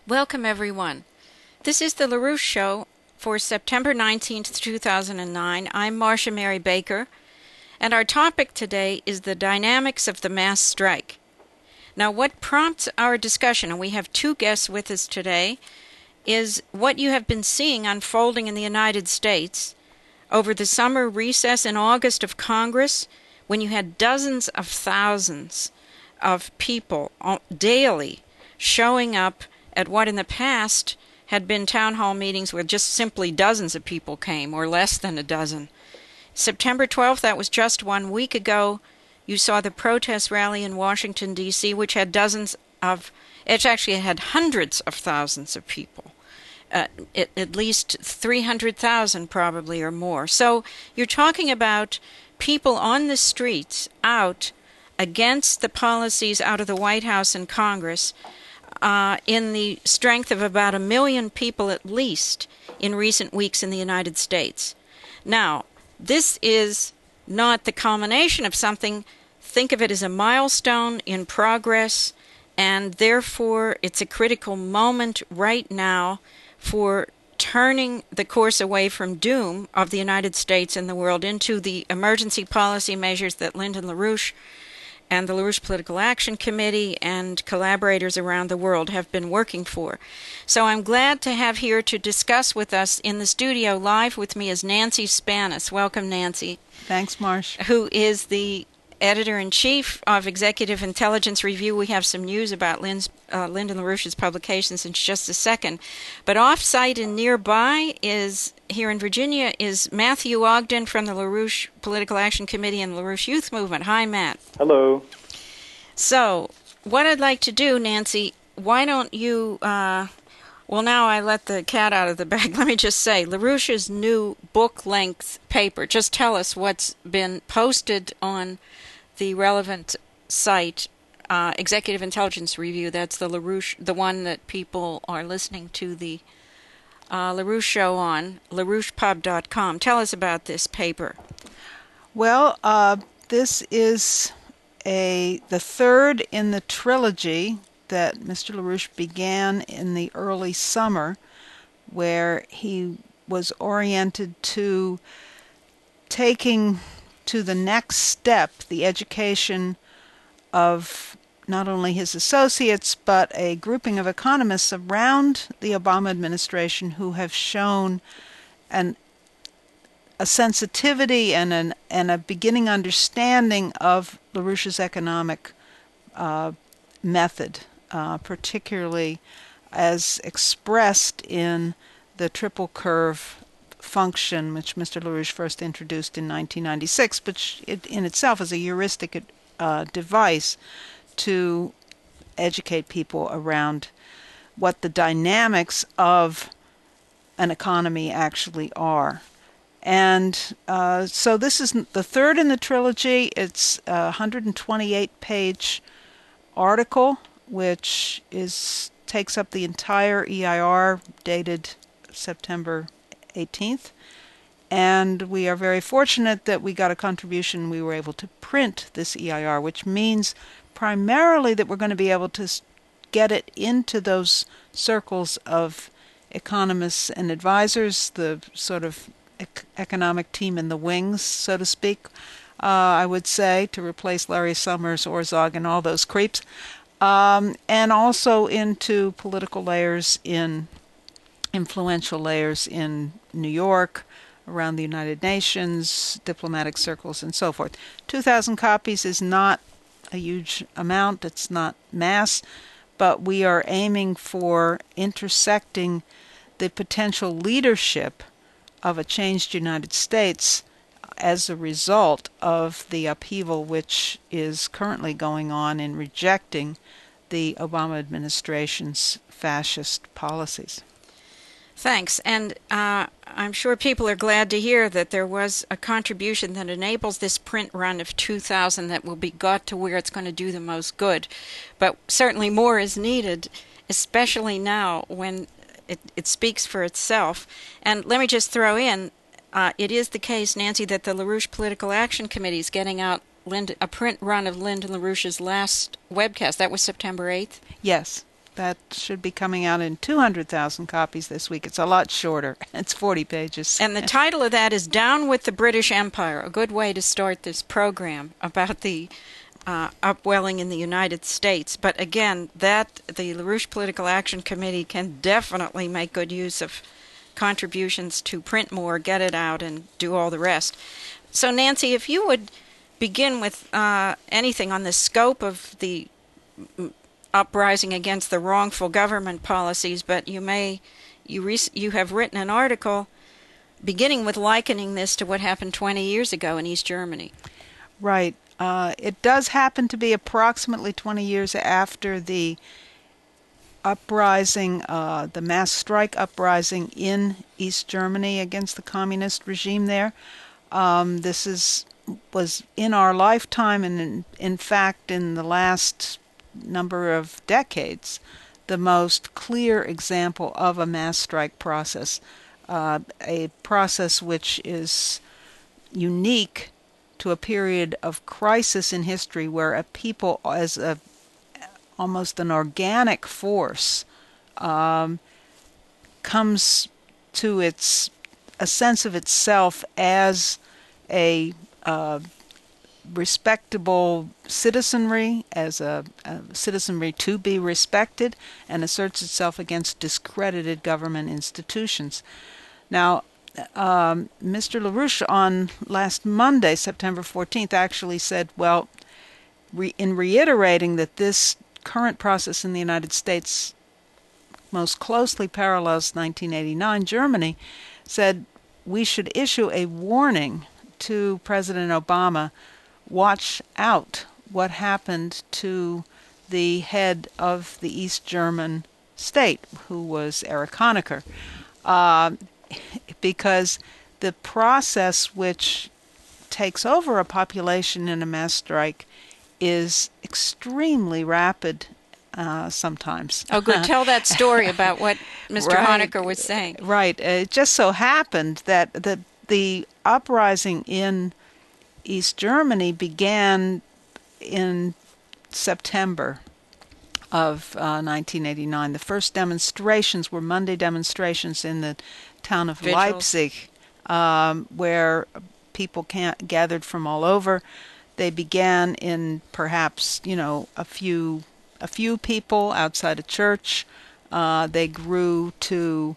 Welcome, everyone. This is the LaRouche Show for September 19th, 2009. I'm Marcia Mary Baker, and our topic today is the dynamics of the mass strike. Now, what prompts our discussion, and we have two guests with us today, is what you have been seeing unfolding in the United States over the summer recess in August of Congress, when you had dozens of thousands of people daily showing up at what in the past had been town hall meetings where just simply dozens of people came, or less than a dozen. September 12th, that was just 1 week ago, you saw the protest rally in Washington, D.C., which had it actually had hundreds of thousands of people. At least 300,000 probably or more. So you're talking about people on the streets out against the policies out of the White House and Congress in the strength of about 1 million people at least in recent weeks in the United States. Now, this is not the culmination of something. Think of it as a milestone in progress, and therefore it's a critical moment right now for turning the course away from doom of the United States and the world into the emergency policy measures that Lyndon LaRouche and the LaRouche Political Action Committee and collaborators around the world have been working for. So I'm glad to have here to discuss with us in the studio live with me is Nancy Spanis. Welcome, Nancy. Thanks, Marsh. Who is the Editor-in-Chief of Executive Intelligence Review. We have some news about Lyndon LaRouche's publications in just a second. But off-site and nearby here in Virginia, is Matthew Ogden from the LaRouche Political Action Committee and LaRouche Youth Movement. Hi, Matt. Hello. So, what I'd like to do, Nancy, why don't you... well, now I let the cat out of the bag. Let me just say, LaRouche's new book-length paper, just tell us what's been posted on the relevant site, Executive Intelligence Review. That's the LaRouche, the one that people are listening to the LaRouche show on, LaRouchePub.com. Tell us about this paper. Well, this is the third in the trilogy that Mr. LaRouche began in the early summer, where he was oriented to taking to the next step the education of not only his associates, but a grouping of economists around the Obama administration who have shown a sensitivity and a beginning understanding of LaRouche's economic method, particularly as expressed in the triple curve function, which Mr. LaRouche first introduced in 1996, which in itself is a heuristic device to educate people around what the dynamics of an economy actually are. And so this is the third in the trilogy. It's a 128-page article, which takes up the entire EIR dated September 18th. And we are very fortunate that we got a contribution. We were able to print this EIR, which means primarily that we're going to be able to get it into those circles of economists and advisors, the sort of economic team in the wings, so to speak, I would say, to replace Larry Summers, Orzog, and all those creeps, and also into political layers, influential layers in New York, around the United Nations, diplomatic circles, and so forth. 2,000 copies is not a huge amount. It's not mass, but we are aiming for intersecting the potential leadership of a changed United States as a result of the upheaval which is currently going on in rejecting the Obama administration's fascist policies. Thanks. And I'm sure people are glad to hear that there was a contribution that enables this print run of 2,000 that will be got to where it's going to do the most good. But certainly more is needed, especially now when it speaks for itself. And let me just throw in, it is the case, Nancy, that the LaRouche Political Action Committee is getting out a print run of Lyndon LaRouche's last webcast. That was September 8th? Yes. That should be coming out in 200,000 copies this week. It's a lot shorter. It's 40 pages. And the title of that is Down with the British Empire, a good way to start this program about the upwelling in the United States. But again, that the LaRouche Political Action Committee can definitely make good use of contributions to print more, get it out, and do all the rest. So Nancy, if you would begin with anything on the scope of the uprising against the wrongful government policies, but you have written an article beginning with likening this to what happened 20 years ago in East Germany. Right. It does happen to be approximately 20 years after the uprising, the mass strike uprising in East Germany against the communist regime there. This was in our lifetime, and in fact in the last number of decades, the most clear example of a mass strike process, a process which is unique to a period of crisis in history where a people, as almost an organic force, comes to a sense of itself as a respectable citizenry, as a citizenry to be respected, and asserts itself against discredited government institutions. Now, Mr. LaRouche on last Monday, September 14th, actually said, well, in reiterating that this current process in the United States most closely parallels 1989 Germany, said we should issue a warning to President Obama. Watch out what happened to the head of the East German state, who was Erich Honecker, because the process which takes over a population in a mass strike is extremely rapid sometimes. Oh, good. Tell that story about what Mr. Right. Honecker was saying. Right. It just so happened that the uprising in East Germany began in September of 1989. The first demonstrations were Monday demonstrations in the town of Vigils. Leipzig, where people gathered from all over. They began in perhaps, a few people outside a church. They grew to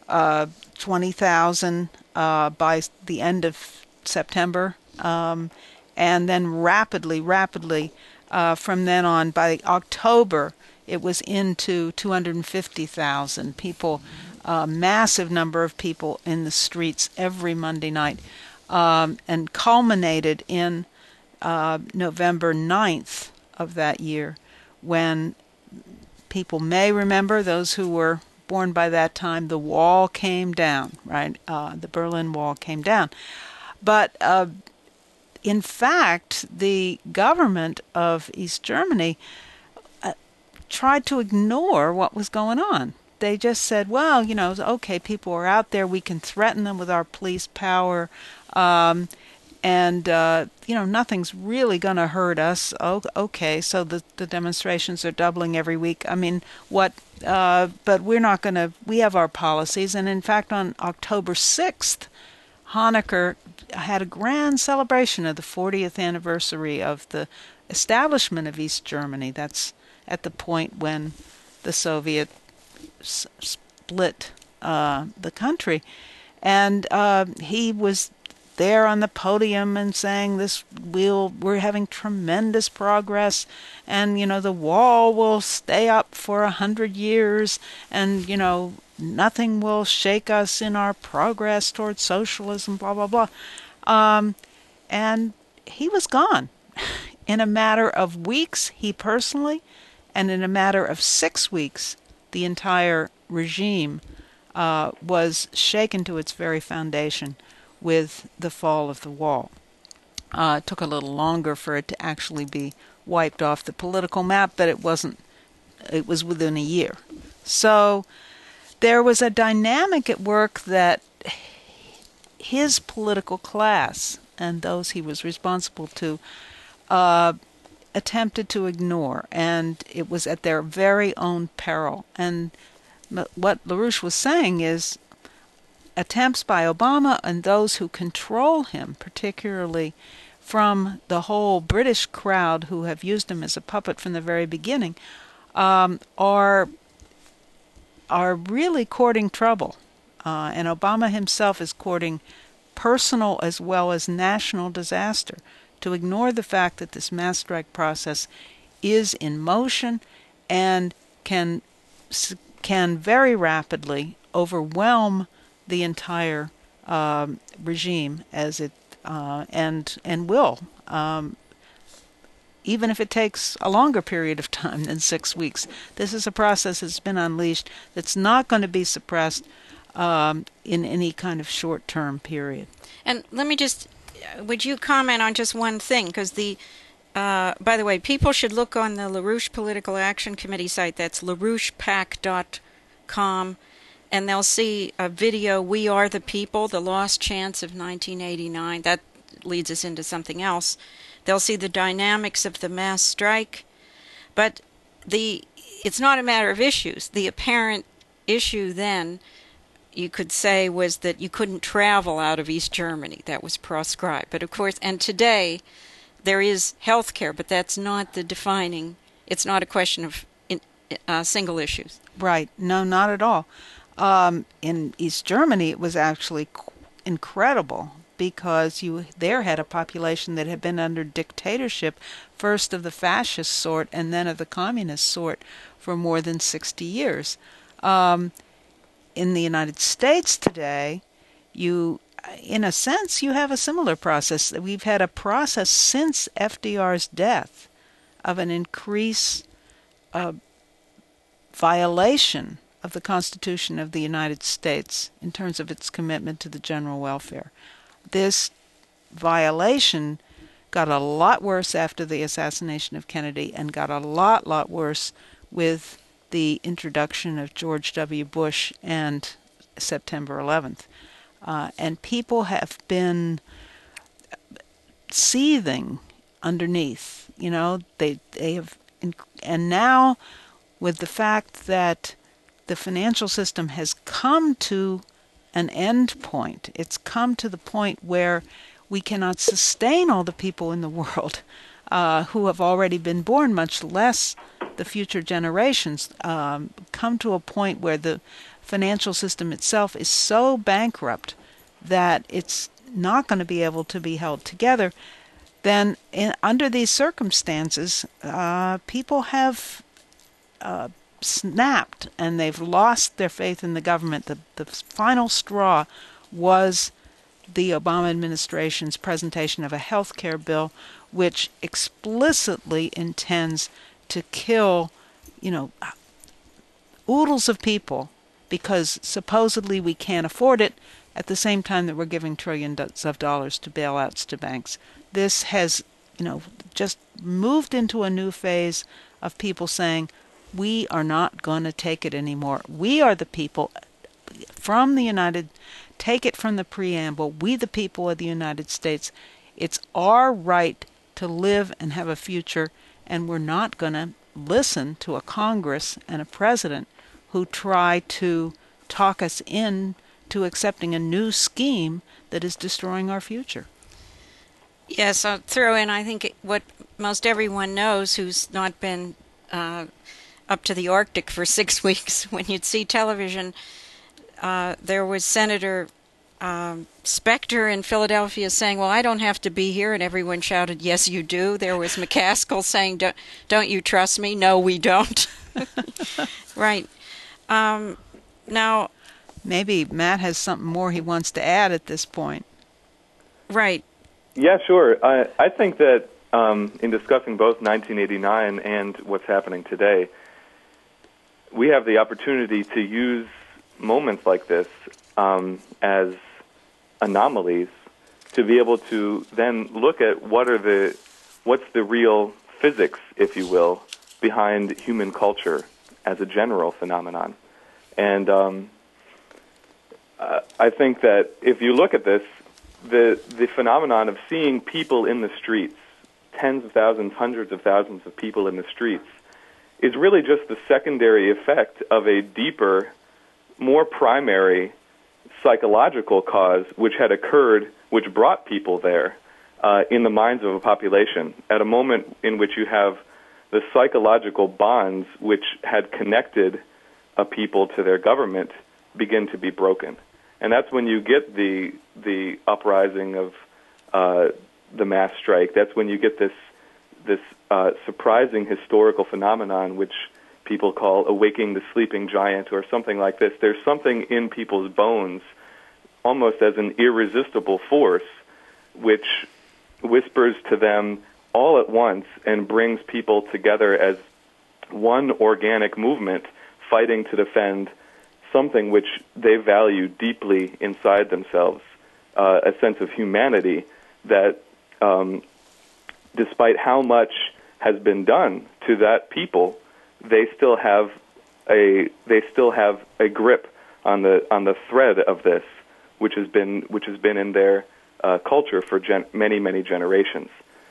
20,000 by the end of September, and then rapidly, from then on, by October, it was into 250,000 people, a massive number of people in the streets every Monday night, and culminated in November 9th of that year, when people may remember, those who were born by that time, the wall came down, right? The Berlin Wall came down. But in fact, the government of East Germany tried to ignore what was going on. They just said, well, okay, people are out there, we can threaten them with our police power, and nothing's really going to hurt us. Okay, so the demonstrations are doubling every week. I mean, what? But we're not going to. We have our policies, and in fact, on October 6th, Honecker had a grand celebration of the 40th anniversary of the establishment of East Germany. That's at the point when the Soviet split the country, and he was there on the podium and saying we're having tremendous progress, and the wall will stay up for 100 years, and nothing will shake us in our progress towards socialism, blah blah blah. And he was gone in a matter of weeks, he personally, and in a matter of 6 weeks, the entire regime was shaken to its very foundation with the fall of the wall. It took a little longer for it to actually be wiped off the political map, but it wasn't. It was within a year. So there was a dynamic at work that his political class and those he was responsible to attempted to ignore, and it was at their very own peril. And what LaRouche was saying is attempts by Obama and those who control him, particularly from the whole British crowd who have used him as a puppet from the very beginning, are really courting trouble. And Obama himself is courting personal as well as national disaster, to ignore the fact that this mass strike process is in motion and can very rapidly overwhelm the entire regime as it and will, even if it takes a longer period of time than 6 weeks. This is a process that's been unleashed that's not going to be suppressed in any kind of short-term period. And let me just, would you comment on just one thing? Because by the way, people should look on the LaRouche Political Action Committee site. That's LaRouchePAC.com. And they'll see a video, We Are the People, The Lost Chance of 1989. That leads us into something else. They'll see the dynamics of the mass strike. But it's not a matter of issues. The apparent issue then, you could say, was that you couldn't travel out of East Germany. That was proscribed. But of course, and today there is health care, but that's not the defining, it's not a question of single issues. Right. No, not at all. In East Germany, it was actually incredible because you there had a population that had been under dictatorship, first of the fascist sort and then of the communist sort, for more than 60 years. In the United States today, in a sense, you have a similar process. We've had a process since FDR's death of an increased violation of the Constitution of the United States in terms of its commitment to the general welfare. This violation got a lot worse after the assassination of Kennedy and got a lot worse with the introduction of George W. Bush and September 11th. And people have been seething underneath. They have, and now with the fact that the financial system has come to an end point. It's come to the point where we cannot sustain all the people in the world who have already been born, much less the future generations, come to a point where the financial system itself is so bankrupt that it's not going to be able to be held together. Then under these circumstances, people have snapped and they've lost their faith in the government. The final straw was the Obama administration's presentation of a health care bill which explicitly intends to kill, oodles of people because supposedly we can't afford it at the same time that we're giving trillions of dollars to bailouts to banks. This has, just moved into a new phase of people saying, we are not going to take it anymore. We are the people take it from the preamble, we the people of the United States. It's our right to live and have a future, and we're not going to listen to a Congress and a president who try to talk us into accepting a new scheme that is destroying our future. Yes, I'll throw in, I think, what most everyone knows who's not been up to the Arctic for 6 weeks. When you'd see television, there was Senator Specter in Philadelphia saying, well, I don't have to be here, and everyone shouted, yes, you do. There was McCaskill saying, don't you trust me? No, we don't. Right. Now, maybe Matt has something more he wants to add at this point. Right. Yeah, sure. I think that in discussing both 1989 and what's happening today, we have the opportunity to use moments like this as anomalies to be able to then look at what's the real physics, if you will, behind human culture as a general phenomenon. And I think that if you look at this, the phenomenon of seeing people in the streets tens of thousands, hundreds of thousands of people in the streets is really just the secondary effect of a deeper, more primary psychological cause which had occurred, which brought people there in the minds of a population at a moment in which you have the psychological bonds which had connected a people to their government begin to be broken. And that's when you get the uprising of the mass strike. That's when you get this surprising historical phenomenon which people call awaking the sleeping giant or something like this. There's something in people's bones, almost as an irresistible force, which whispers to them all at once and brings people together as one organic movement fighting to defend something which they value deeply inside themselves, a sense of humanity that, despite how much has been done to that people, they still have a grip on the thread of this, which has been in their culture for many generations.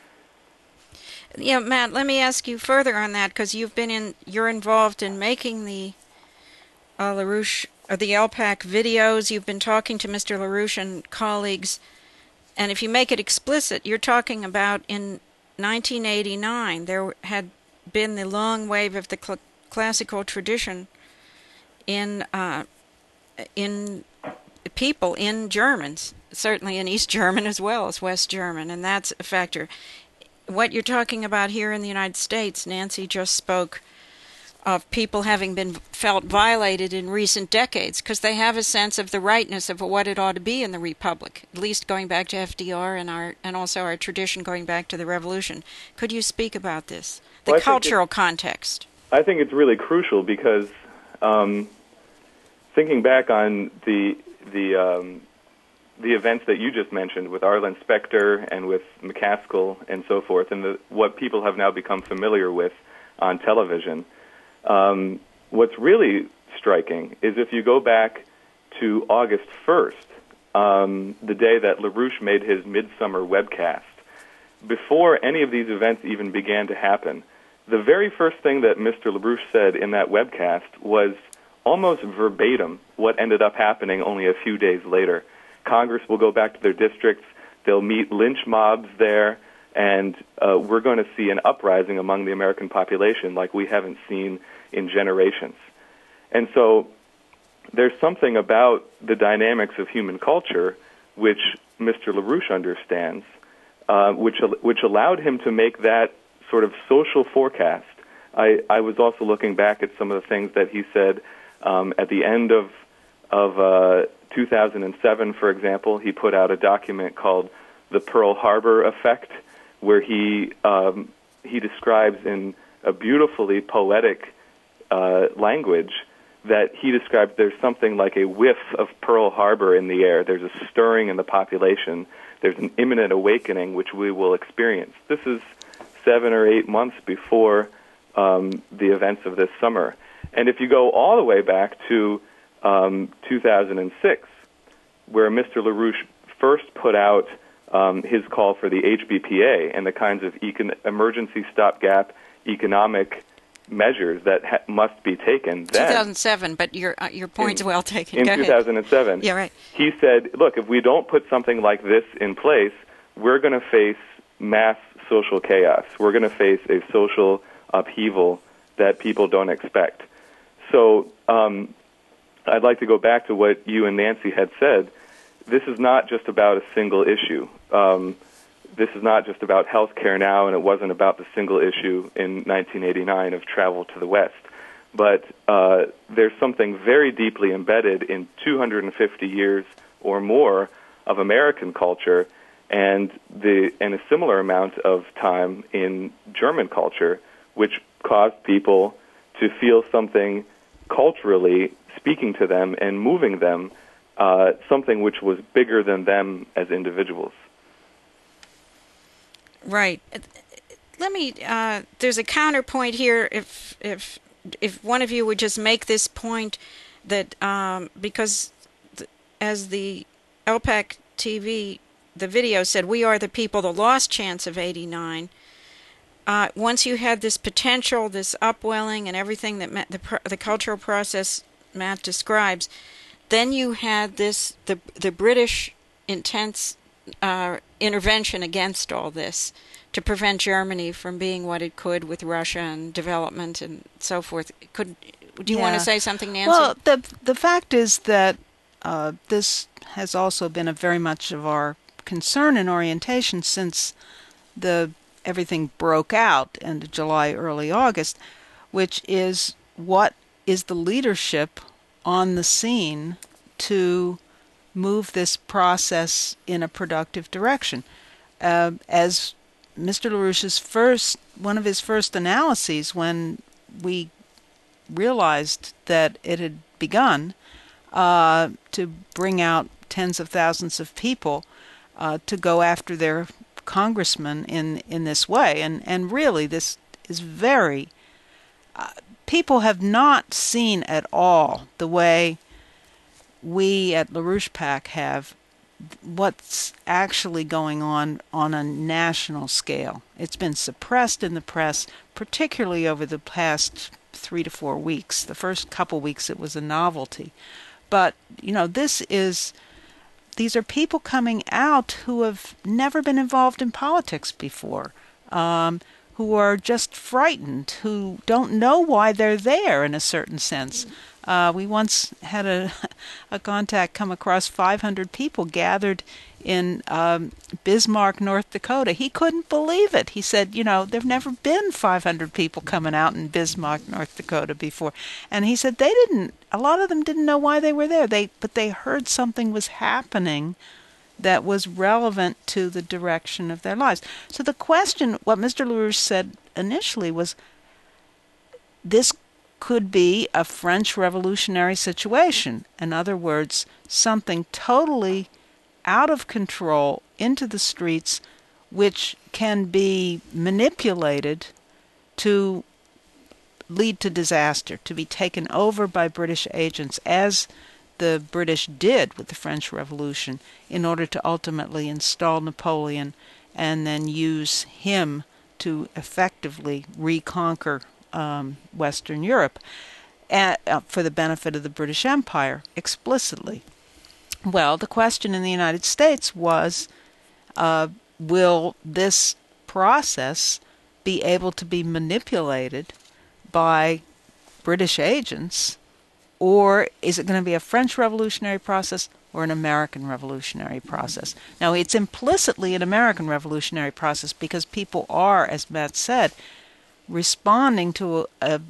Yeah, Matt, let me ask you further on that, because you're involved in making the LaRouche or the LPAC videos. You've been talking to Mr. LaRouche and colleagues, and if you make it explicit, you're talking about in 1989 there had been the long wave of the classical tradition in people, in Germans, certainly in East German as well as West German, and that's a factor. What you're talking about here in the United States, Nancy just spoke of people having been felt violated in recent decades because they have a sense of the rightness of what it ought to be in the Republic, at least going back to FDR and also our tradition going back to the Revolution. Could you speak about this, the cultural context? I think it's really crucial because thinking back on the events that you just mentioned with Arlen Specter and with McCaskill and so forth, and what people have now become familiar with on television, what's really striking is if you go back to August 1st, the day that LaRouche made his midsummer webcast, before any of these events even began to happen, the very first thing that Mr. LaRouche said in that webcast was almost verbatim what ended up happening only a few days later. Congress will go back to their districts, they'll meet lynch mobs there, and we're going to see an uprising among the American population like we haven't seen in generations. And so there's something about the dynamics of human culture which Mr. LaRouche understands, which allowed him to make that sort of social forecast. I was also looking back at some of the things that he said at the end of 2007, for example. He put out a document called The Pearl Harbor Effect, where he describes in a beautifully poetic language that he describes there's something like a whiff of Pearl Harbor in the air. There's a stirring in the population. There's an imminent awakening which we will experience. This is 7 or 8 months before the events of this summer. And if you go all the way back to 2006, where Mr. LaRouche first put out his call for the HBPA and the kinds of emergency stopgap economic measures that must be taken then. 2007, but your point's well taken. In Go 2007, ahead. Yeah, right. He said, look, if we don't put something like this in place, we're going to face mass social chaos. We're going to face a social upheaval that people don't expect. So I'd like to go back to what you and Nancy had said. This is not just about a single issue. This is not just about health care now, and it wasn't about the single issue in 1989 of travel to the West. But there's something very deeply embedded in 250 years or more of American culture, and a similar amount of time in German culture, which caused people to feel something culturally speaking to them and moving them, something which was bigger than them as individuals. Right. Let me. There's a counterpoint here. If one of you would just make this point that because as the LPAC TV, the video said, "We are the people, the lost chance of '89." once you had this potential, this upwelling, and everything that the cultural process Matt describes, then you had the British intense intervention against all this to prevent Germany from being what it could with Russia and development and so forth. Do you want to say something, Nancy? Well, the fact is that this has also been very much of our concern and orientation since everything broke out end of July, early August, which is what is the leadership on the scene to move this process in a productive direction. As Mr. LaRouche's one of his first analyses when we realized that it had begun to bring out tens of thousands of people to go after their congressman in this way. And really, this is very... people have not seen at all the way we at LaRouche PAC have what's actually going on a national scale. It's been suppressed in the press, particularly over the past 3 to 4 weeks. The first couple weeks it was a novelty. But, these are people coming out who have never been involved in politics before, who are just frightened, who don't know why they're there in a certain sense. We once had a contact come across 500 people gathered in Bismarck, North Dakota. He couldn't believe it. He said, there've never been 500 people coming out in Bismarck, North Dakota before. And he said a lot of them didn't know why they were there. But they heard something was happening that was relevant to the direction of their lives. So the question, what Mr. LaRouche said initially was, this could be a French revolutionary situation. In other words, something totally out of control into the streets, which can be manipulated to lead to disaster, to be taken over by British agents, as the British did with the French Revolution, in order to ultimately install Napoleon and then use him to effectively reconquer Western Europe for the benefit of the British Empire explicitly. Well, the question in the United States was, will this process be able to be manipulated by British agents, or is it going to be a French revolutionary process or an American revolutionary process? Now, it's implicitly an American revolutionary process because people are, as Matt said, responding to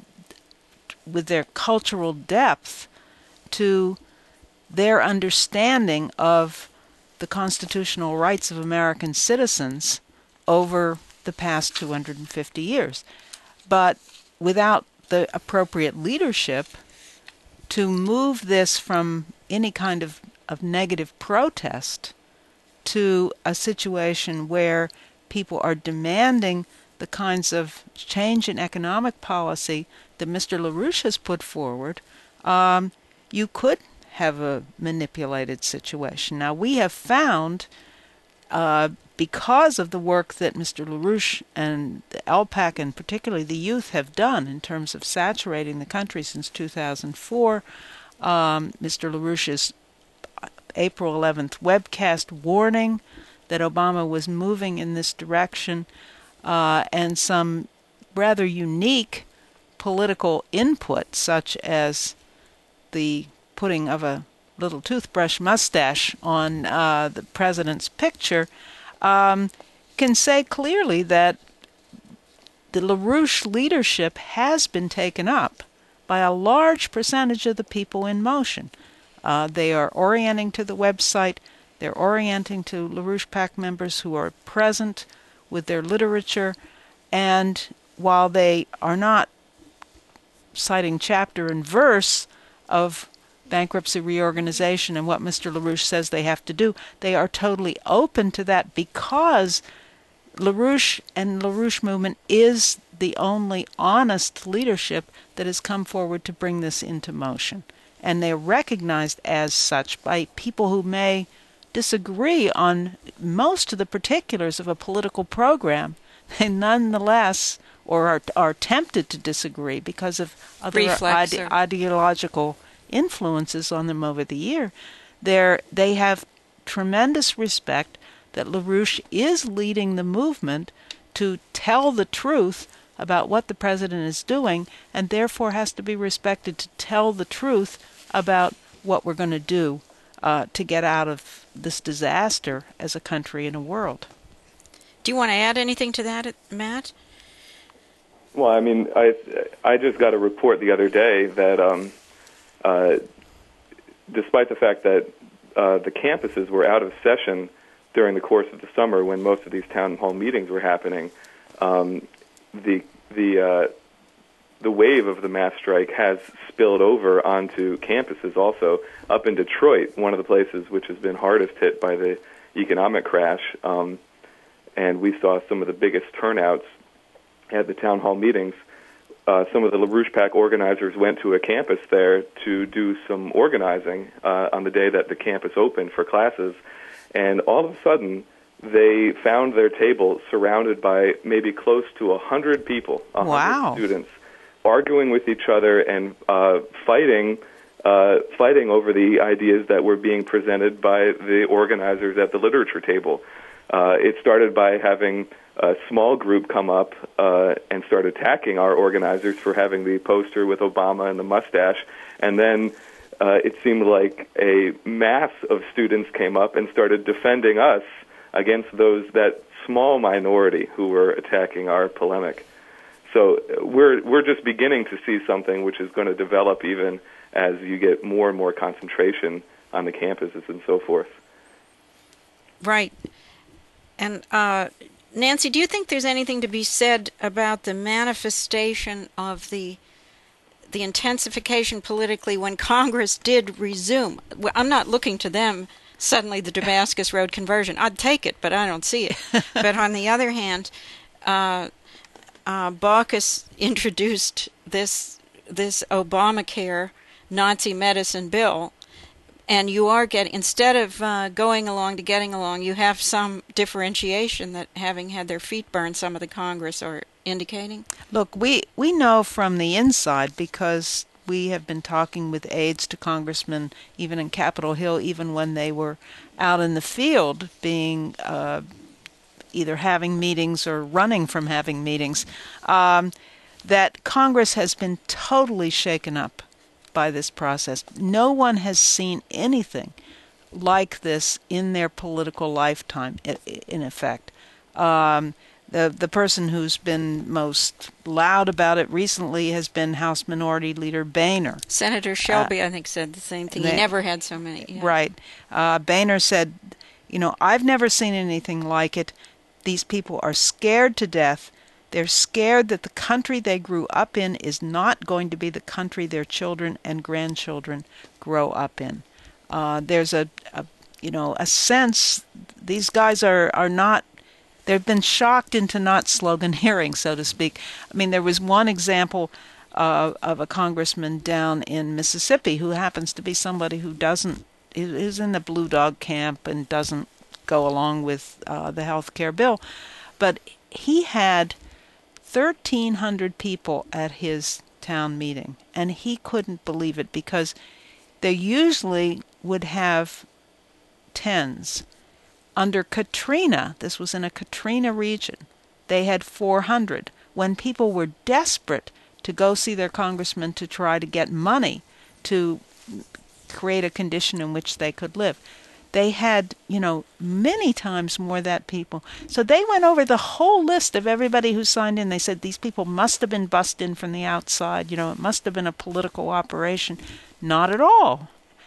with their cultural depth to their understanding of the constitutional rights of American citizens over the past 250 years. But without the appropriate leadership to move this from any kind of negative protest to a situation where people are demanding the kinds of change in economic policy that Mr. LaRouche has put forward, you could have a manipulated situation. Now, we have found, because of the work that Mr. LaRouche and the LPAC, and particularly the youth, have done in terms of saturating the country since 2004, Mr. LaRouche's April 11th webcast warning that Obama was moving in this direction, and some rather unique political input, such as the putting of a little toothbrush mustache on the president's picture, can say clearly that the LaRouche leadership has been taken up by a large percentage of the people in motion. They are orienting to the website. They're orienting to LaRouche PAC members who are present with their literature. And while they are not citing chapter and verse of bankruptcy reorganization and what Mr. LaRouche says they have to do, they are totally open to that because LaRouche and LaRouche movement is the only honest leadership that has come forward to bring this into motion. And they're recognized as such by people who may disagree on most of the particulars of a political program they nonetheless, or are tempted to disagree because of other ideological influences on them over the year. They have tremendous respect that LaRouche is leading the movement to tell the truth about what the president is doing, and therefore has to be respected to tell the truth about what we're going to do to get out of this disaster as a country and a world. Do you want to add anything to that, Matt? Well, I mean, I just got a report the other day that despite the fact that the campuses were out of session during the course of the summer when most of these town hall meetings were happening, the wave of the mass strike has spilled over onto campuses also. Up in Detroit, one of the places which has been hardest hit by the economic crash, and we saw some of the biggest turnouts at the town hall meetings. Some of the LaRouche PAC organizers went to a campus there to do some organizing on the day that the campus opened for classes, and all of a sudden they found their table surrounded by maybe close to 100 people, 100 students, arguing with each other and fighting over the ideas that were being presented by the organizers at the literature table. It started by having a small group come up and start attacking our organizers for having the poster with Obama and the mustache, and then it seemed like a mass of students came up and started defending us against that small minority who were attacking our polemic. So we're just beginning to see something which is going to develop even as you get more and more concentration on the campuses and so forth. Right. And Nancy, do you think there's anything to be said about the manifestation of the intensification politically when Congress did resume? I'm not looking to them, suddenly the Damascus Road conversion. I'd take it, but I don't see it. But on the other hand, Baucus introduced this Obamacare Nazi medicine bill, and you are getting, instead of going along to getting along, you have some differentiation that, having had their feet burned, some of the Congress are indicating? Look, we know from the inside, because we have been talking with aides to congressmen, even in Capitol Hill, even when they were out in the field being either having meetings or running from having meetings, that Congress has been totally shaken up by this process. No one has seen anything like this in their political lifetime, in effect. The person who's been most loud about it recently has been House Minority Leader Boehner. Senator Shelby, I think, said the same thing. He never had so many. Yeah. Right. Boehner said, I've never seen anything like it. These people are scared to death. They're scared that the country they grew up in is not going to be the country their children and grandchildren grow up in. There's a sense these guys are not. They've been shocked into not sloganeering, so to speak. I mean, there was one example of a congressman down in Mississippi who happens to be somebody who is in the Blue Dog camp and doesn't go along with the health care bill. But he had 1,300 people at his town meeting, and he couldn't believe it because they usually would have tens. Under Katrina, this was in a Katrina region, they had 400. When people were desperate to go see their congressman to try to get money to create a condition in which they could live, they had, many times more that people. So they went over the whole list of everybody who signed in. They said these people must have been bussed in from the outside. It must have been a political operation. Not at all.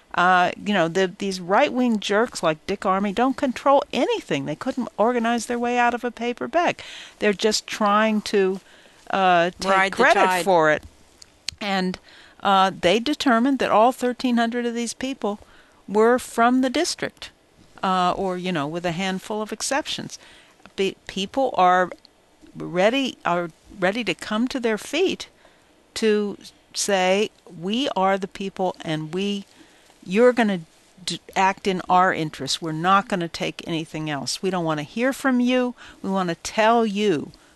These right-wing jerks like Dick Armey don't control anything. They couldn't organize their way out of a paper bag. They're just trying to take credit for it. And they determined that all 1,300 of these people were from the district, with a handful of exceptions. People are ready to come to their feet to say, we are the people, and you're going to act in our interests. We're not going to take anything else. We don't want to hear from you. We want to tell you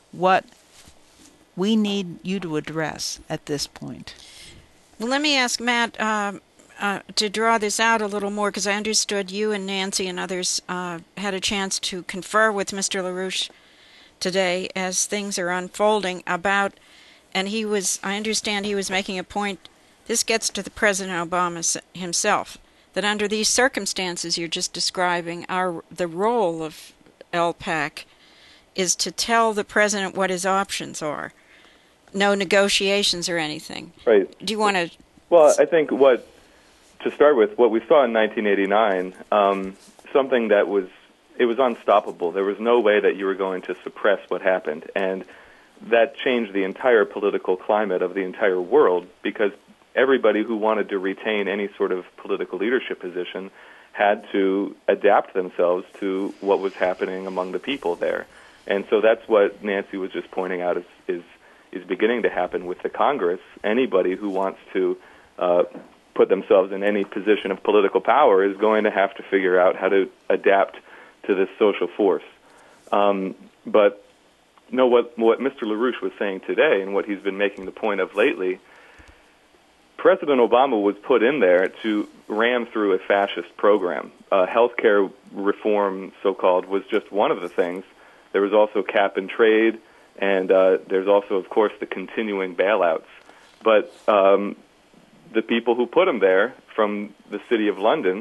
what we need you to address at this point. Well, let me ask Matt to draw this out a little more, because I understood you and Nancy and others had a chance to confer with Mr. LaRouche today as things are unfolding about, and I understand he was making a point, this gets to the President Obama himself, that under these circumstances you're just describing, the role of LPAC is to tell the President what his options are. No negotiations or anything. Right. Do you want to... Well, I think to start with, what we saw in 1989, something that was unstoppable. There was no way that you were going to suppress what happened, and that changed the entire political climate of the entire world, because everybody who wanted to retain any sort of political leadership position had to adapt themselves to what was happening among the people there. And so that's what Nancy was just pointing out is beginning to happen with the Congress. Anybody who wants to put themselves in any position of political power is going to have to figure out how to adapt to this social force. But no, what Mr. LaRouche was saying today and what he's been making the point of lately, President Obama was put in there to ram through a fascist program. Healthcare reform, so-called, was just one of the things. There was also cap and trade, and there's also, of course, the continuing bailouts. But the people who put him there from the City of London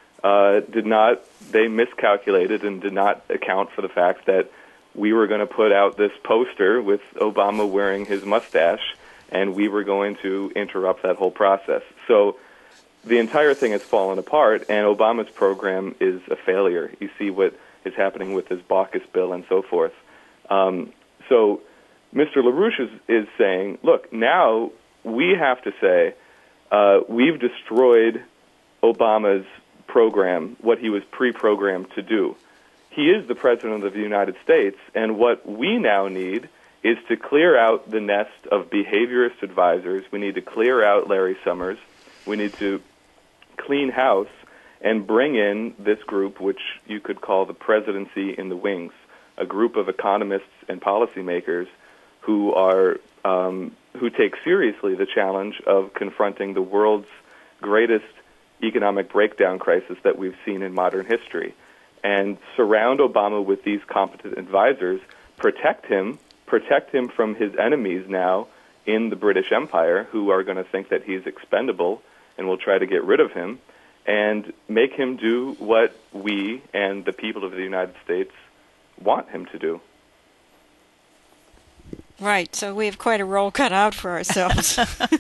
they miscalculated and did not account for the fact that we were going to put out this poster with Obama wearing his mustache, and we were going to interrupt that whole process. So the entire thing has fallen apart, and Obama's program is a failure. You see what is happening with his Baucus bill and so forth. So Mr. LaRouche is saying, look, now we have to say we've destroyed Obama's program, what he was pre-programmed to do. He is the President of the United States, and what we now need is to clear out the nest of behaviorist advisors. We need to clear out Larry Summers. We need to clean house and bring in this group, which you could call the presidency in the wings, a group of economists and policymakers who take seriously the challenge of confronting the world's greatest economic breakdown crisis that we've seen in modern history, and surround Obama with these competent advisors, protect him from his enemies now in the British Empire, who are going to think that he's expendable and will try to get rid of him, and make him do what we and the people of the United States want him to do. Right, so we have quite a role cut out for ourselves.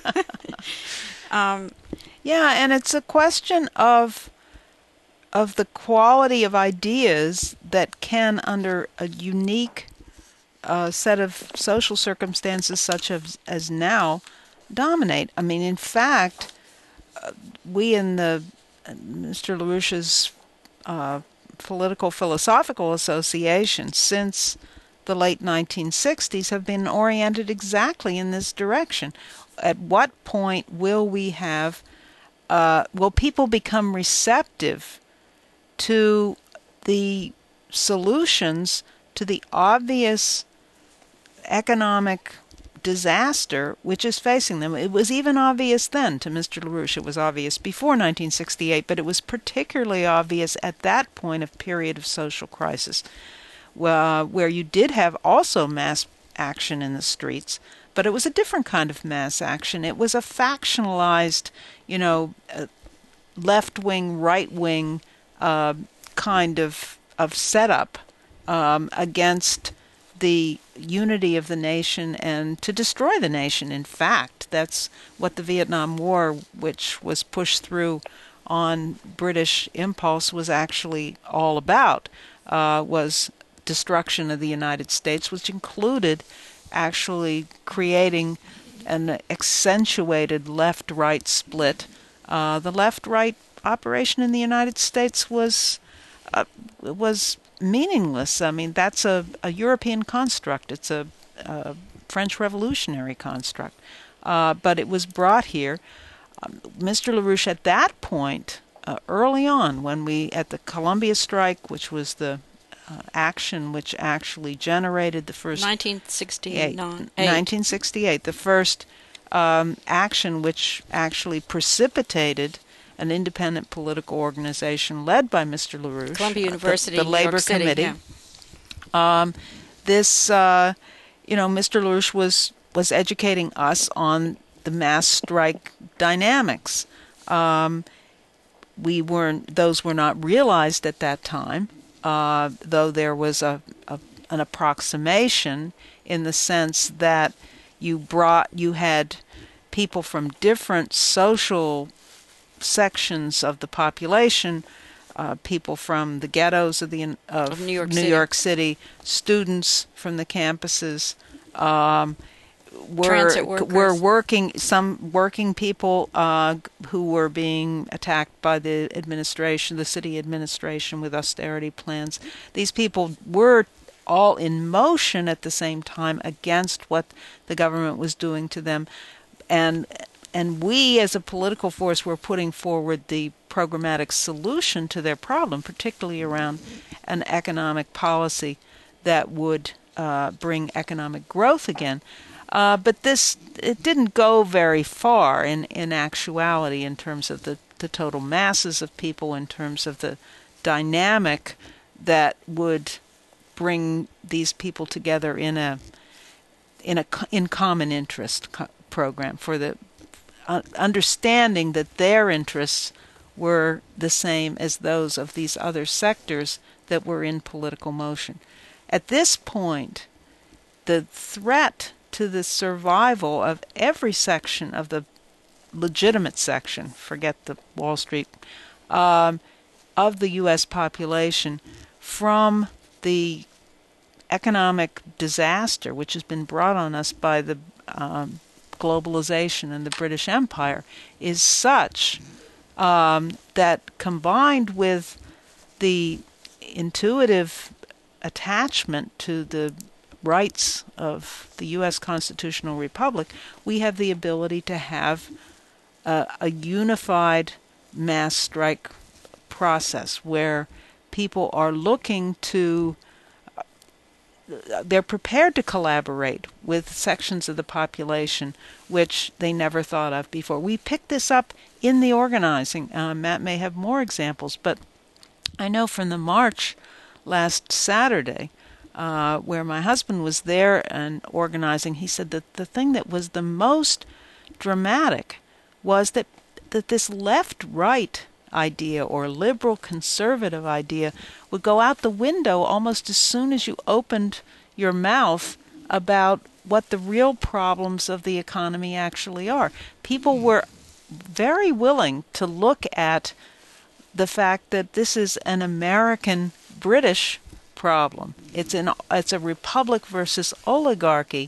Yeah, and it's a question of the quality of ideas that can, under a unique set of social circumstances such as now, dominate. I mean, in fact, we in Mr. LaRouche's Political Philosophical Association since the late 1960s have been oriented exactly in this direction. At what point will we have, will people become receptive to the solutions to the obvious economic disaster which is facing them? It was even obvious then to Mr. LaRouche. It was obvious before 1968, but it was particularly obvious at that period of social crisis, where you did have also mass action in the streets, but it was a different kind of mass action. It was a factionalized, left-wing, right-wing kind of setup against the unity of the nation and to destroy the nation. In fact, that's what the Vietnam War, which was pushed through on British impulse, was actually all about, was destruction of the United States, which included actually creating an accentuated left-right split. The left-right operation in the United States was meaningless. I mean, that's a European construct. It's a French revolutionary construct. But it was brought here. Mr. LaRouche, at that point, early on, at the Columbia strike, which was the action which actually generated the first 1968, the first action which actually precipitated an independent political organization led by Mr. LaRouche, Columbia University, the New Labor York City, Committee. Yeah. Mr. LaRouche was educating us on the mass strike dynamics. Those were not realized at that time, though there was an approximation in the sense that you had people from different social sections of the population, people from the ghettos of New York City, students from the campuses, were working, some working people who were being attacked by the city administration with austerity plans. These people were all in motion at the same time against what the government was doing to them, and we as a political force were putting forward the programmatic solution to their problem, particularly around an economic policy that would bring economic growth again. But it didn't go very far in actuality in terms of the total masses of people, in terms of the dynamic that would bring these people together in common interest program, for the understanding that their interests were the same as those of these other sectors that were in political motion. At this point, the threat to the survival of every section of the legitimate section, forget the Wall Street, of the U.S. population from the economic disaster which has been brought on us by the globalization and the British Empire is such that, combined with the intuitive attachment to the rights of the U.S. constitutional republic, we have the ability to have a unified mass strike process where people are looking to, they're prepared to collaborate with sections of the population which they never thought of before. We picked this up in the organizing. Matt may have more examples, but I know from the march last Saturday, where my husband was there and organizing, he said that the thing that was the most dramatic was that this left-right idea or liberal-conservative idea would go out the window almost as soon as you opened your mouth about what the real problems of the economy actually are. People were very willing to look at the fact that this is an American-British problem. It's a republic versus oligarchy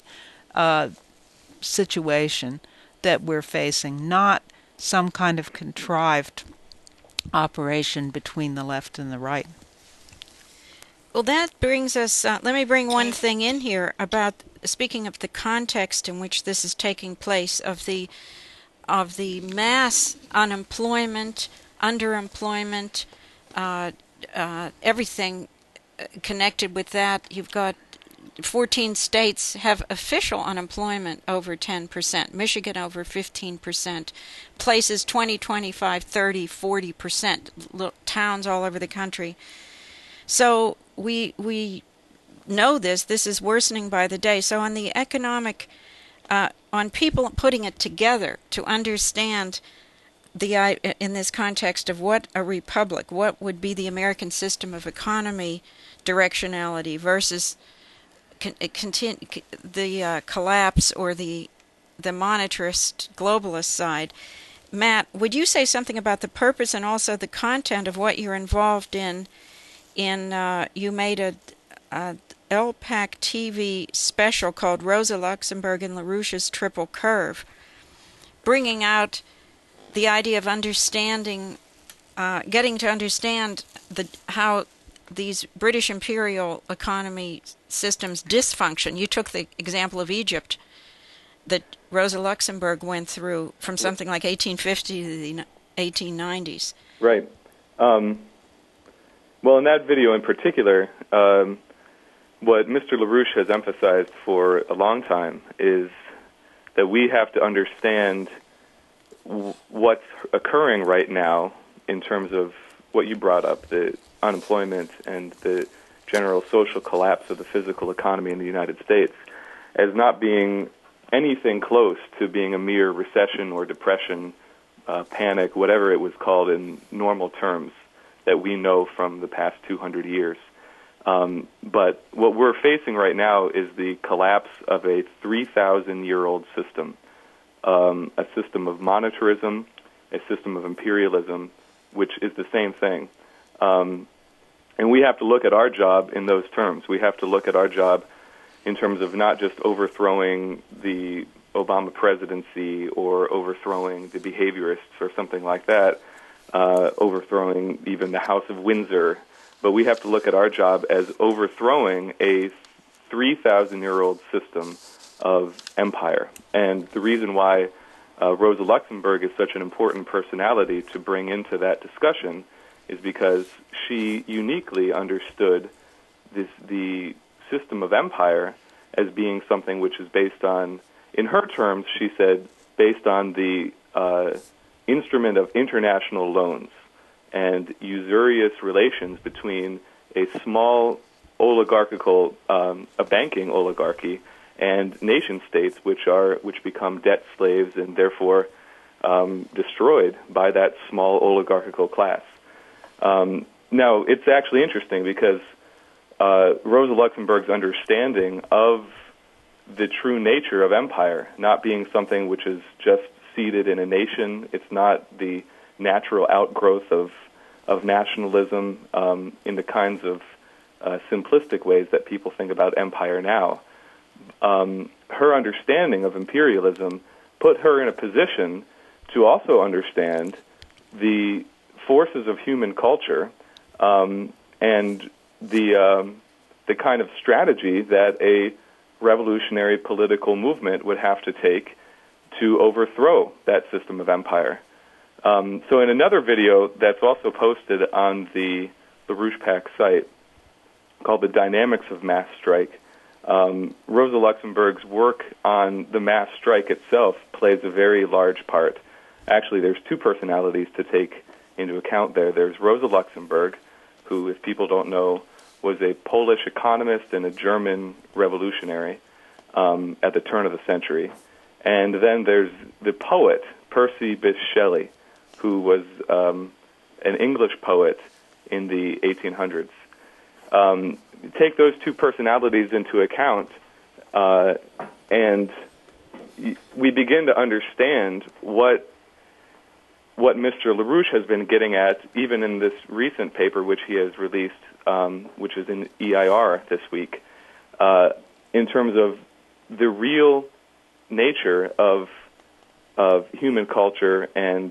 situation that we're facing, not some kind of contrived operation between the left and the right. Well, that brings us, let me bring one thing in here about, speaking of the context in which this is taking place, of the mass unemployment, underemployment, everything connected with that. You've got 14 states have official unemployment over 10%, Michigan over 15%, places 20, 25, 30, 40%, towns all over the country. So we know this is worsening by the day. So on the economic, on people putting it together to understand in this context of what a republic, what would be the American system of economy directionality versus the collapse or the monetarist globalist side. Matt, would you say something about the purpose and also the content of what you're involved in? You made a LPAC TV special called Rosa Luxemburg and LaRouche's Triple Curve, bringing out the idea of understanding, getting to understand how these British imperial economy systems dysfunction. You took the example of Egypt that Rosa Luxemburg went through from something like 1850 to the 1890s. Right. Well, in that video in particular, what Mr. LaRouche has emphasized for a long time is that we have to understand what's occurring right now in terms of what you brought up, the unemployment and the general social collapse of the physical economy in the United States, as not being anything close to being a mere recession or depression, panic, whatever it was called in normal terms that we know from the past 200 years. But what we're facing right now is the collapse of a 3,000-year-old system, a system of monetarism, a system of imperialism, which is the same thing. And we have to look at our job in those terms. We have to look at our job in terms of not just overthrowing the Obama presidency or overthrowing the behaviorists or something like that, overthrowing even the House of Windsor, but we have to look at our job as overthrowing a 3,000-year-old system of empire. And the reason why Rosa Luxemburg is such an important personality to bring into that discussion is because she uniquely understood the system of empire as being something which is based on, in her terms, she said, based on the instrument of international loans and usurious relations between a small oligarchical, a banking oligarchy, and nation states which become debt slaves and therefore destroyed by that small oligarchical class. Now, it's actually interesting because Rosa Luxemburg's understanding of the true nature of empire, not being something which is just seated in a nation, it's not the natural outgrowth of nationalism in the kinds of simplistic ways that people think about empire now. Her understanding of imperialism put her in a position to also understand the forces of human culture and the kind of strategy that a revolutionary political movement would have to take to overthrow that system of empire. So in another video that's also posted on the LaRouche PAC site called The Dynamics of Mass Strike, Rosa Luxemburg's work on the mass strike itself plays a very large part. Actually, there's two personalities to take into account there. There's Rosa Luxemburg, who, if people don't know, was a Polish economist and a German revolutionary at the turn of the century. And then there's the poet, Percy Bysshe Shelley, who was an English poet in the 1800s. Take those two personalities into account, and we begin to understand what Mr. LaRouche has been getting at, even in this recent paper which he has released, which is in EIR this week, in terms of the real nature of human culture and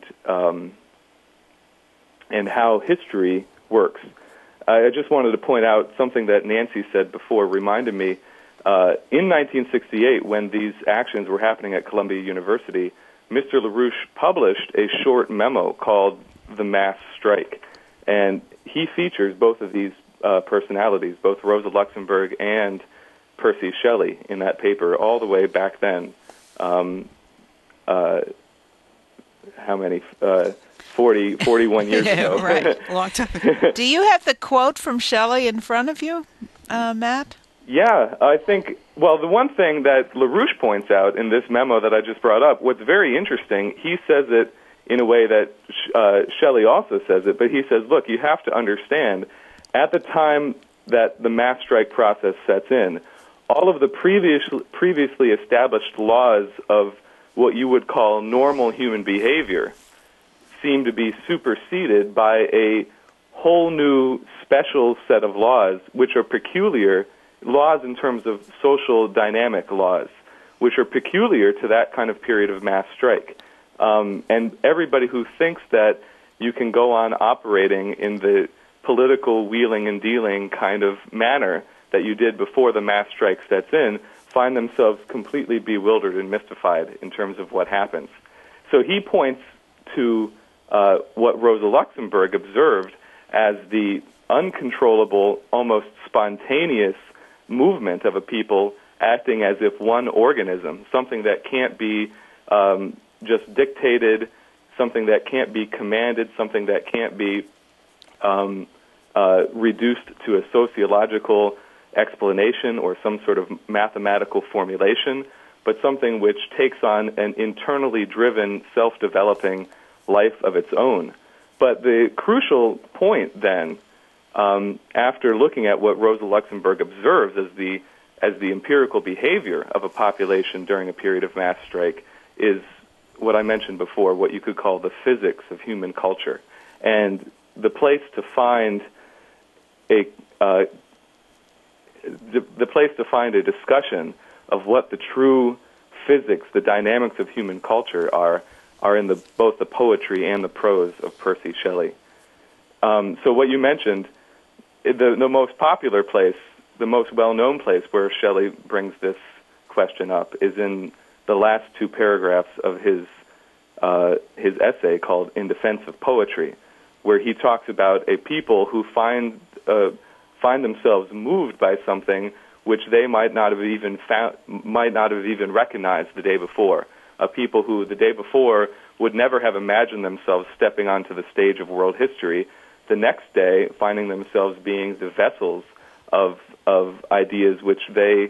how history works. I just wanted to point out something that Nancy said before, reminded me. In 1968, when these actions were happening at Columbia University, Mr. LaRouche published a short memo called The Mass Strike. And he features both of these personalities, both Rosa Luxemburg and Percy Shelley, in that paper all the way back then. How many? 41 years ago. Right, a long time. Do you have the quote from Shelley in front of you, Matt? Yeah, I think, well, the one thing that LaRouche points out in this memo that I just brought up, what's very interesting, he says it in a way that Shelley also says it, but he says, look, you have to understand, at the time that the mass strike process sets in, all of the previously established laws of what you would call normal human behavior seem to be superseded by a whole new special set of laws, which are peculiar, laws in terms of social dynamic laws, which are peculiar to that kind of period of mass strike. And everybody who thinks that you can go on operating in the political wheeling and dealing kind of manner that you did before the mass strike sets in find themselves completely bewildered and mystified in terms of what happens. So he points to what Rosa Luxemburg observed as the uncontrollable, almost spontaneous movement of a people acting as if one organism, something that can't be just dictated, something that can't be commanded, something that can't be reduced to a sociological explanation or some sort of mathematical formulation, but something which takes on an internally driven, self-developing life of its own. But the crucial point then, after looking at what Rosa Luxemburg observes as the empirical behavior of a population during a period of mass strike, is what I mentioned before, what you could call the physics of human culture. And the place to find a discussion of what the true physics, the dynamics of human culture are in both the poetry and the prose of Percy Shelley. So what you mentioned, the most popular place, the most well-known place where Shelley brings this question up is in the last two paragraphs of his essay called In Defense of Poetry, where he talks about a people who find themselves moved by something which they might not have even recognized the day before. A people who the day before would never have imagined themselves stepping onto the stage of world history, the next day finding themselves being the vessels of ideas which they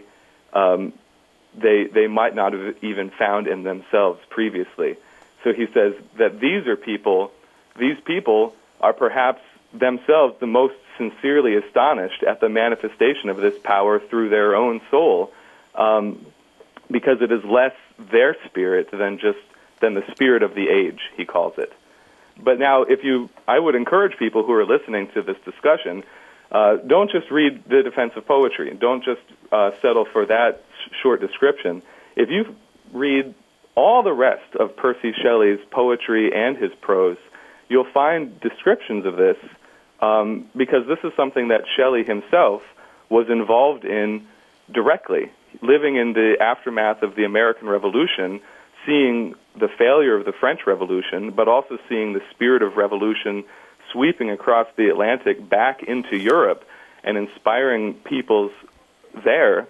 might not have even found in themselves previously. So he says that these people are perhaps themselves the most sincerely astonished at the manifestation of this power through their own soul, because it is less their spirit than the spirit of the age, he calls it. But now, I would encourage people who are listening to this discussion, don't just read The Defense of Poetry. Don't just settle for that short description. If you read all the rest of Percy Shelley's poetry and his prose, you'll find descriptions of this, because this is something that Shelley himself was involved in directly, living in the aftermath of the American Revolution, seeing the failure of the French Revolution, but also seeing the spirit of revolution sweeping across the Atlantic back into Europe and inspiring peoples there.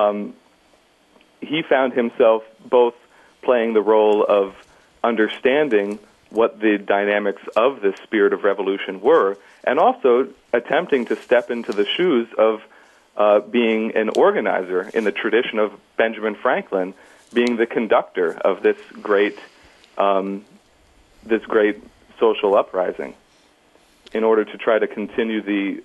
He found himself both playing the role of understanding what the dynamics of this spirit of revolution were, and also attempting to step into the shoes of being an organizer in the tradition of Benjamin Franklin, being the conductor of this great social uprising, in order to try to continue the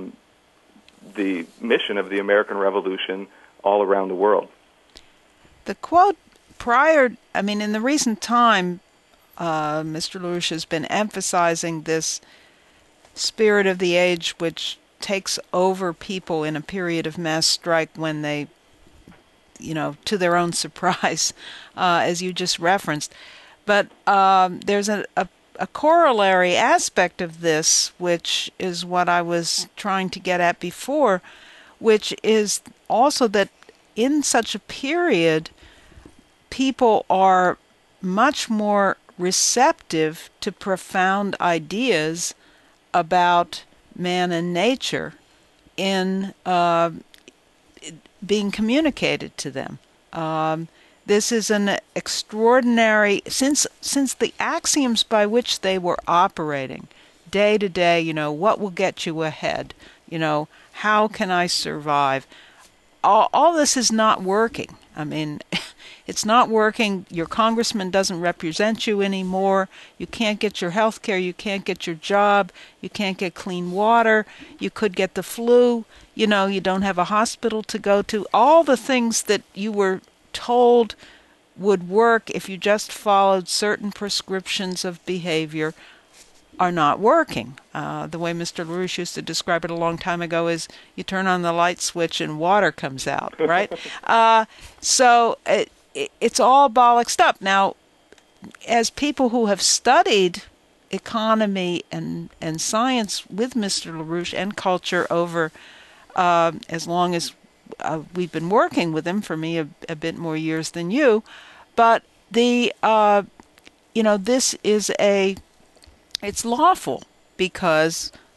mission of the American Revolution all around the world. The quote in the recent time, Mr. LaRouche has been emphasizing this spirit of the age which takes over people in a period of mass strike when they, to their own surprise, as you just referenced. But there's a corollary aspect of this, which is what I was trying to get at before, which is also that in such a period, people are much more receptive to profound ideas about man and nature in being communicated to them. This is an extraordinary, since the axioms by which they were operating day to day, what will get you ahead, how can I survive, all this is not working. It's not working. Your congressman doesn't represent you anymore. You can't get your health care. You can't get your job. You can't get clean water. You could get the flu. You don't have a hospital to go to. All the things that you were told would work if you just followed certain prescriptions of behavior are not working. The way Mr. LaRouche used to describe it a long time ago is you turn on the light switch and water comes out, right? So it's all bollocksed up. Now, as people who have studied economy and science with Mr. LaRouche and culture over as long as we've been working with him, for me a bit more years than you, but this is it's lawful because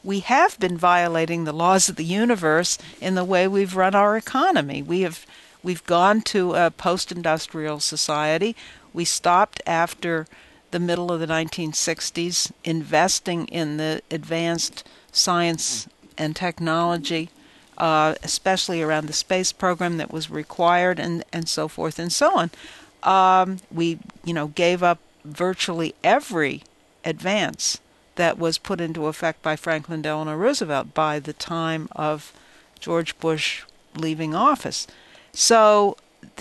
we have been violating the laws of the universe in the way we've run our economy. We've gone to a post-industrial society. We stopped after the middle of the 1960s investing in the advanced science and technology, especially around the space program that was required, and so forth and so on. We gave up virtually every advance that was put into effect by Franklin Delano Roosevelt by the time of George Bush leaving office. So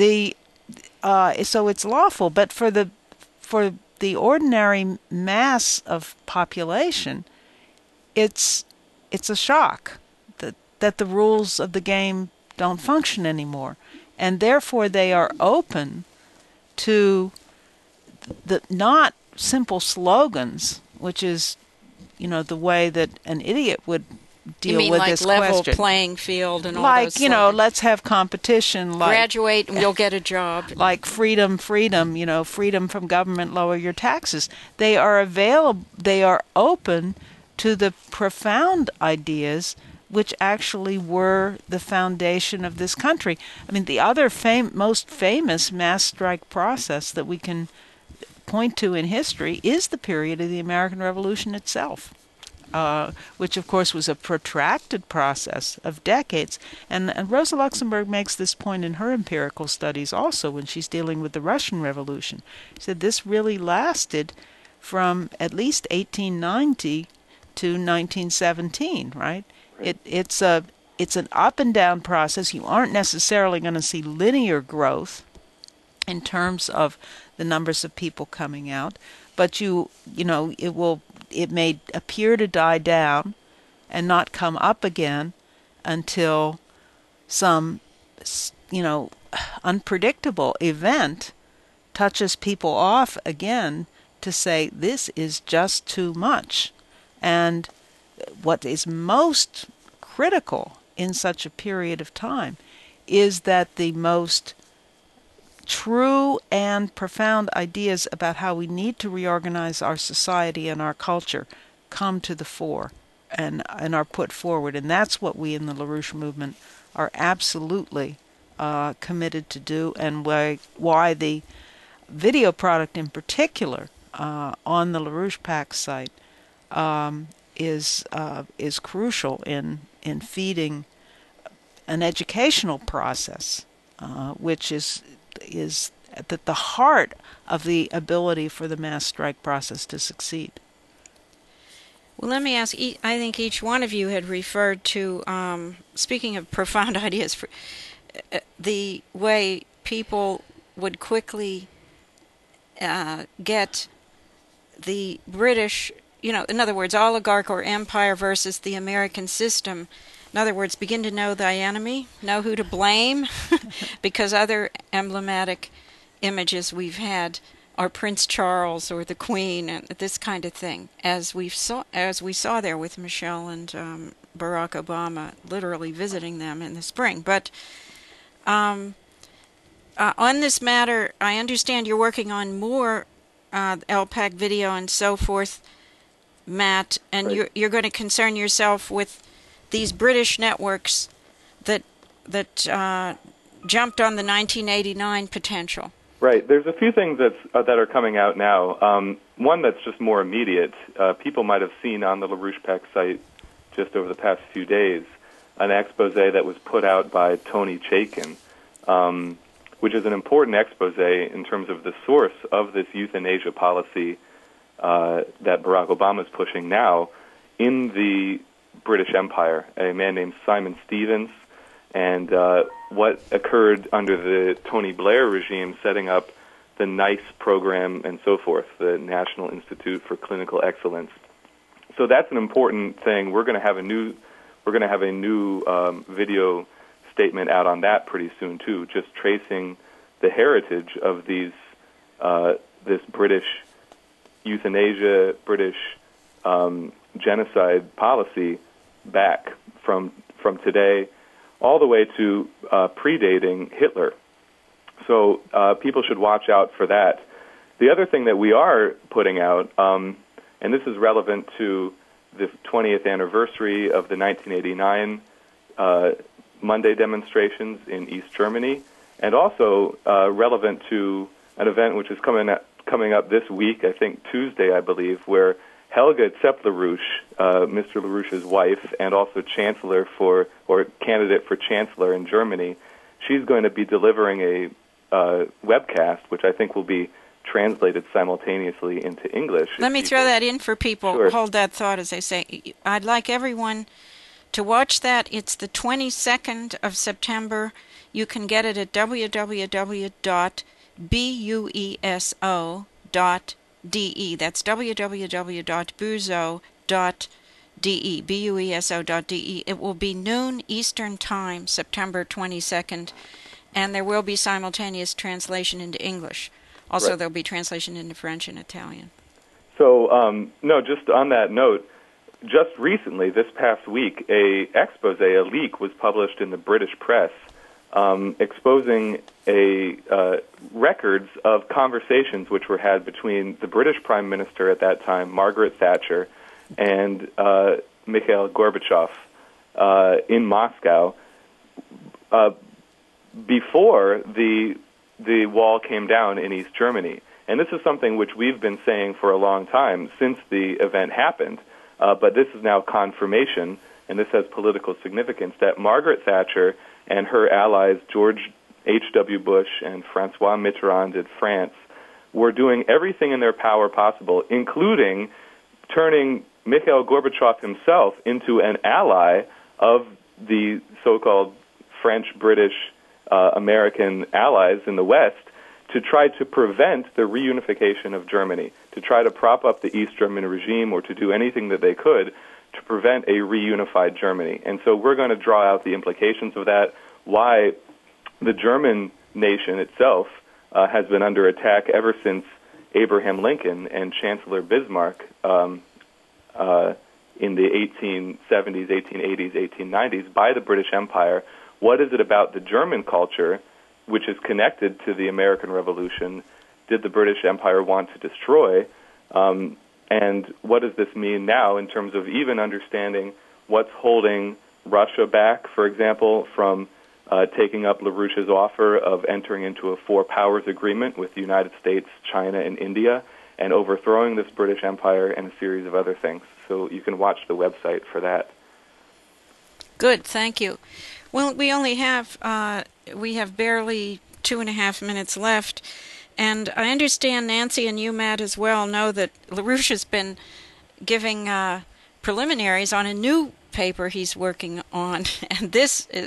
so it's lawful, but for the ordinary mass of population, it's a shock that the rules of the game don't function anymore, and therefore they are open to the not simple slogans, which is the way that an idiot would deal with like this level question. playing field and all like those slogans. Let's have competition, like Graduate and you'll get a job. like freedom, freedom from government, lower your taxes. They are available, they are open to the profound ideas which actually were the foundation of this country. I mean, the other most famous mass strike process that we can point to in history is the period of the American Revolution itself, which of course was a protracted process of decades. And Rosa Luxemburg makes this point in her empirical studies also when she's dealing with the Russian Revolution. She said this really lasted from at least 1890 to 1917, right? It's an up and down process. You aren't necessarily going to see linear growth in terms of the numbers of people coming out, but it may appear to die down and not come up again until some unpredictable event touches people off again to say this is just too much. And what is most critical in such a period of time is that the most true and profound ideas about how we need to reorganize our society and our culture come to the fore and are put forward. And that's what we in the LaRouche movement are absolutely committed to do, and why the video product in particular on the LaRouche PAC site is crucial in feeding an educational process, which is at the heart of the ability for the mass strike process to succeed. Well, let me ask, I think each one of you had referred to, speaking of profound ideas, for, the way people would quickly get the British, in other words, oligarch or empire versus the American system. In other words, begin to know thy enemy, know who to blame, because other emblematic images we've had are Prince Charles or the Queen and this kind of thing, as we saw there with Michelle and Barack Obama, literally visiting them in the spring. But on this matter, I understand you're working on more LPAC video and so forth, Matt, and right. You're going to concern yourself with these British networks that jumped on the 1989 potential. Right. There's a few things that are coming out now. One that's just more immediate. People might have seen on the LaRouche PAC site just over the past few days an expose that was put out by Tony Chaikin, which is an important expose in terms of the source of this euthanasia policy that Barack Obama is pushing now in the British Empire. A man named Simon Stevens, and what occurred under the Tony Blair regime, setting up the NICE program and so forth, the National Institute for Clinical Excellence. So that's an important thing. We're going to have a new video statement out on that pretty soon too, just tracing the heritage of these this British euthanasia, British genocide policy back from today all the way to predating Hitler. So people should watch out for that. The other thing that we are putting out, and this is relevant to the 20th anniversary of the 1989 Monday demonstrations in East Germany, and also relevant to an event which is coming up this week, I think Tuesday, I believe, where Helga Zepp-LaRouche, Mr. LaRouche's wife, and also chancellor or candidate for chancellor in Germany, she's going to be delivering a webcast, which I think will be translated simultaneously into English. Let me throw that in for people. Sure. Hold that thought, as they say. I'd like everyone to watch that. It's the 22nd of September. You can get it at www.bueso.de. That's www.bueso.de, bueso.de. It will be noon Eastern Time, September 22nd, and there will be simultaneous translation into English. Also, Right. there'll be translation into French and Italian. So, no, just on that note, just recently, this past week, a leak was published in the British press exposing records of conversations which were had between the British Prime Minister at that time, Margaret Thatcher, and Mikhail Gorbachev in Moscow before the wall came down in East Germany. And this is something which we've been saying for a long time since the event happened, but this is now confirmation, and this has political significance, that Margaret Thatcher and her allies, George H.W. Bush and Francois Mitterrand in France, were doing everything in their power possible, including turning Mikhail Gorbachev himself into an ally of the so-called French, British, American allies in the West, to try to prevent the reunification of Germany, to try to prop up the East German regime, or to do anything that they could to prevent a reunified Germany. And so we're going to draw out the implications of that, why the German nation itself has been under attack ever since Abraham Lincoln and Chancellor Bismarck in the 1870s, 1880s, 1890s by the British Empire. What is it about the German culture, which is connected to the American Revolution, did the British Empire want to destroy? And what does this mean now in terms of even understanding what's holding Russia back, for example, from taking up LaRouche's offer of entering into a four-powers agreement with the United States, China, and India, and overthrowing this British Empire and a series of other things. So you can watch the website for that. Good, thank you. Well, we have barely 2.5 minutes left, and I understand Nancy and you, Matt, as well, know that LaRouche has been giving preliminaries on a new paper he's working on, and this is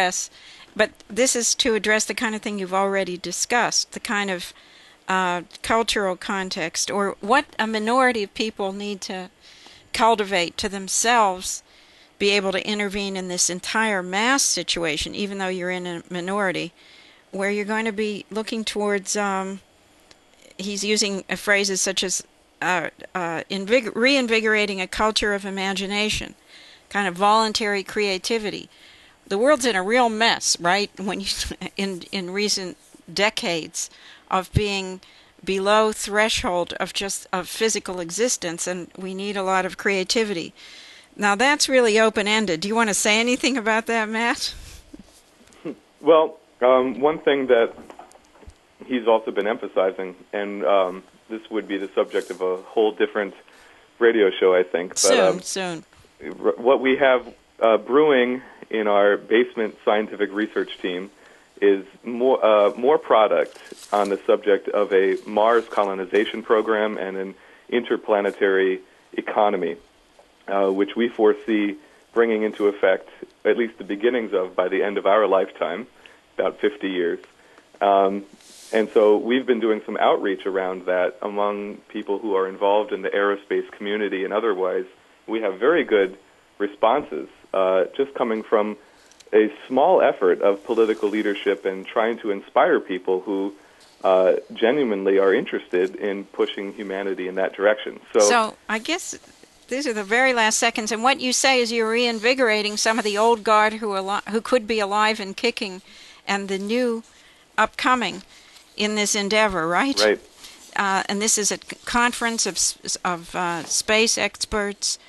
to address the kind of thing you've already discussed, the kind of cultural context, or what a minority of people need to cultivate to themselves, be able to intervene in this entire mass situation, even though you're in a minority, where you're going to be looking towards, he's using phrases such as reinvigorating a culture of imagination, kind of voluntary creativity. The world's in a real mess, right? When you in recent decades of being below threshold of physical existence, and we need a lot of creativity. Now that's really open-ended. Do you want to say anything about that, Matt? Well, one thing that he's also been emphasizing, and this would be the subject of a whole different radio show, I think. But, soon. What we have brewing in our basement scientific research team is more product on the subject of a Mars colonization program and an interplanetary economy, which we foresee bringing into effect at least the beginnings of by the end of our lifetime, about 50 years. And so we've been doing some outreach around that among people who are involved in the aerospace community and otherwise. We have very good responses just coming from a small effort of political leadership and trying to inspire people who genuinely are interested in pushing humanity in that direction. So I guess these are the very last seconds, and what you say is you're reinvigorating some of the old guard who could be alive and kicking, and the new upcoming in this endeavor, right? Right. And this is a conference of space experts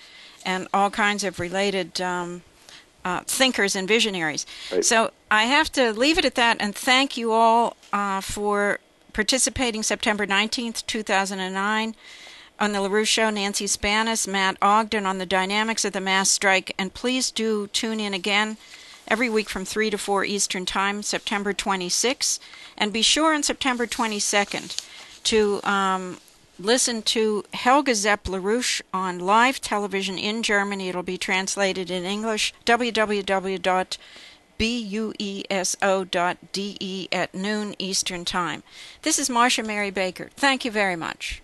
and all kinds of related thinkers and visionaries. Right. So I have to leave it at that and thank you all for participating September 19th, 2009 on the LaRouche Show. Nancy Spanis, Matt Ogden on the dynamics of the mass strike. And please do tune in again every week from 3 to 4 Eastern Time, September 26th. And be sure on September 22nd to listen to Helga Zepp LaRouche on live television in Germany. It'll be translated in English, www.bueso.de at noon Eastern Time. This is Marcia Mary Baker. Thank you very much.